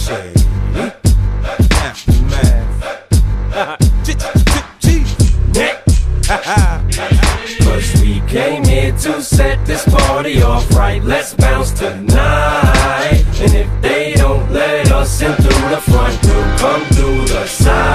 Shady Aftermath. Cause we came here to set this party off right. Let's bounce tonight. And if they don't let us in through the front, we'll come through the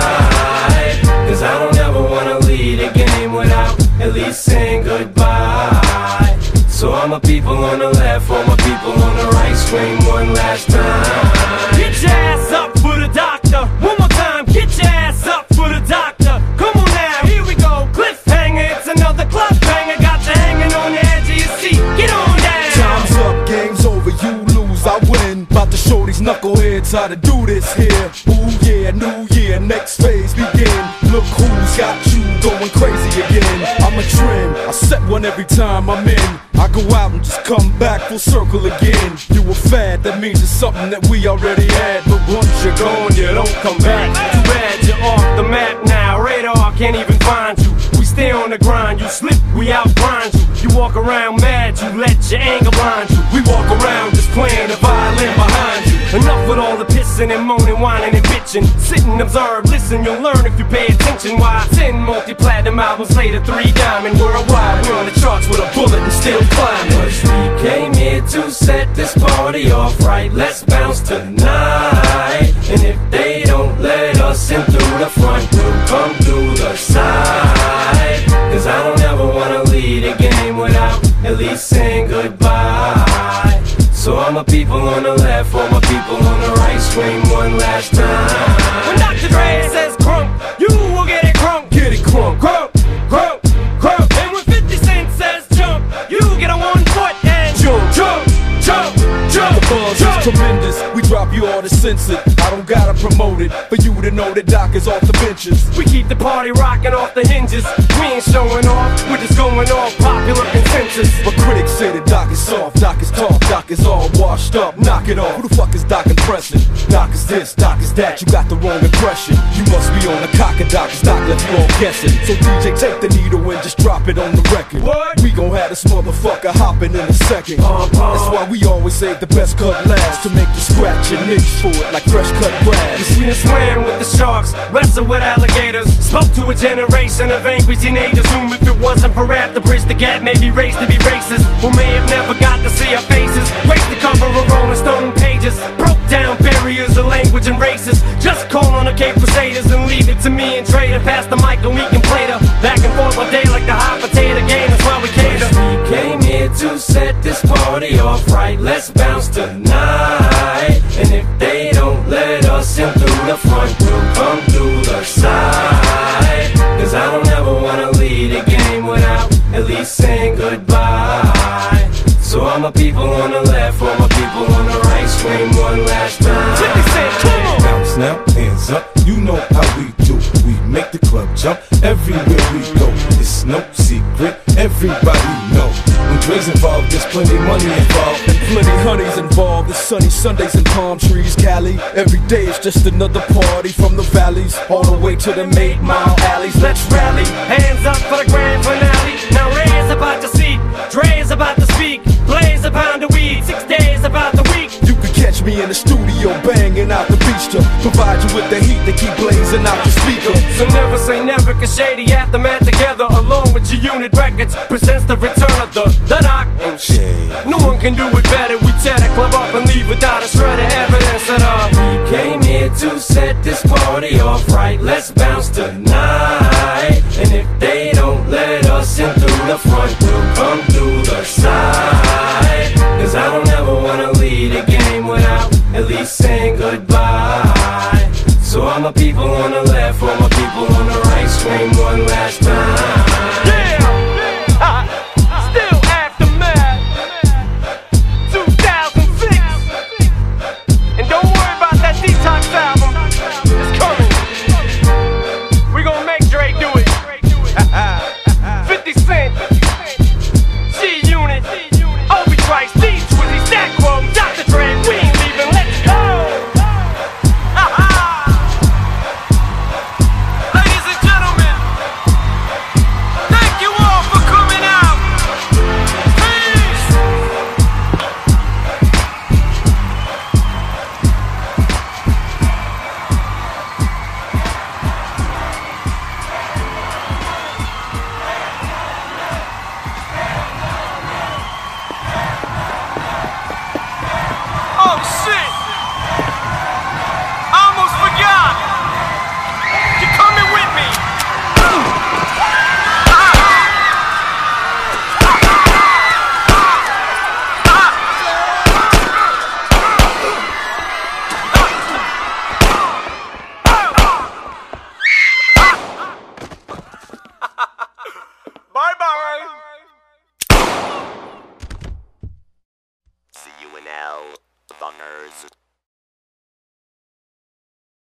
side. Cause I don't ever wanna lead a game without at least saying goodbye. So all my people on the left, all my people on the right, scream one last time. Get your ass up for the doctor. One more time, get your ass up for the doctor. Come on now, here we go. Cliffhanger, it's another club banger. Got you hanging on the edge of your seat. Get on down. Time's up, game's over, you lose, I win. About to show these knuckleheads how to do this here. Ooh yeah, new year, next phase begin. Look who's got you going crazy again. I'm a trend, I set one every time I'm in. I go out and just come back full circle again. You a fad, that means it's something that we already had. But once you're gone, you don't come back. Too bad you're off the map now. Radar can't even find you. We stay on the grind, you slip, we outgrind you. You walk around mad, you let your anger blind you. We walk around just playing the violin behind you. Enough with all the pissing and moaning, whining and bitching. Sit and observe, listen, you'll learn if you pay attention. Why 10 multi-platinum albums later, 3 diamond worldwide. We're on the charts with a bullet and still climbing. Cause we came here to set this party off right. Let's bounce tonight. And if they don't let us in through the front, we'll come through the side. Cause I don't ever wanna lead a game without at least saying goodbye. So all my people on the left, all my people on the right, scream one last time. When Dr. Dre says crunk, you will get it crunk. Get it crunk, crunk, crunk, crunk. And when 50 Cent says jump, you get a 1 foot and jump, jump, jump, jump. The buzz is tremendous, we drop you all the censored. I don't gotta promote it, for you to know that Doc is off the benches. We keep the party rocking off the hinges. We ain't showing off, we're just going off popular consensus. But critics say that Doc is soft, Doc is tough, Doc is all washed up. Knock it off, who the fuck is Doc impressing? Doc is this, Doc is that, you got the wrong impression. You must be on the cock of Doc, cause Doc left you all guessing. So DJ, take the needle and just drop it on the record. What? We gon' have this motherfucker hopping in a second. That's why we always save the best cut last, to make you scratch your niche for it like fresh cut grass. We done swam with the sharks, wrestled with alligators, spoke to a generation of angry teenagers whom if it wasn't for rap to bridge the gap, maybe raised to be racist, who may have never got to see our faces, graced the cover of Rolling Stone pages, broke down barriers of language and races. Just call on the Cape Crusaders and leave it to me and Trey to pass the mic and we can play the back and forth all day like the hot potato game. That's why we cater. We came here to set this party off right. Let's bounce tonight. And if they don't let us in through the front, we'll come through the side. Cause I don't ever wanna lead a game without at least saying goodbye. So all my people on the left, all my people on the right, scream one last time. 50 Cent, come on! Bounce now, hands up, you know how we do. We make the club jump everywhere we go. It's no secret, everybody know. When Dre's involved, there's plenty money involved. And plenty honeys involved, the sunny Sundays and palm trees, Cali. Every day is just another party from the valleys all the way to the 8 Mile alleys. Let's rally, hands up for the grand finale. Now Ray's about to see, Dre's about to speak. Blaze a pound of weed, 6 days about the week. You can catch me in the studio banging out the beach to provide you with the heat to keep blazing out your speaker. So never say never, cause Shady Aftermath together along with your unit records presents the return of the Doc and shit. No one can do it better. We tear the club up and leave without a shred of evidence. And we came here to set this party off right. Let's bounce tonight.